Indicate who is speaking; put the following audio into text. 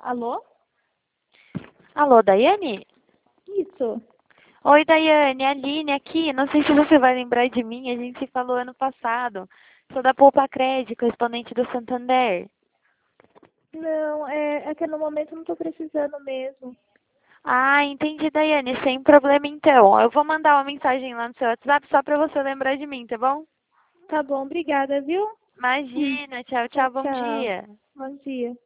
Speaker 1: Alô?
Speaker 2: Alô, Daiane?
Speaker 1: Isso.
Speaker 2: Oi, Daiane, Aline aqui. Não sei se você vai lembrar de mim, a gente se falou ano passado. Sou da Poupa Crédito, correspondente do Santander.
Speaker 1: Não, é que no momento eu não tô precisando mesmo.
Speaker 2: Ah, entendi, Daiane, sem problema então. Eu vou mandar uma mensagem lá no seu WhatsApp só para você lembrar de mim, tá bom?
Speaker 1: Tá bom, obrigada, viu?
Speaker 2: Imagina, tchau,
Speaker 1: Tchau,
Speaker 2: tchau, bom
Speaker 1: tchau.
Speaker 2: dia.
Speaker 1: Bom dia.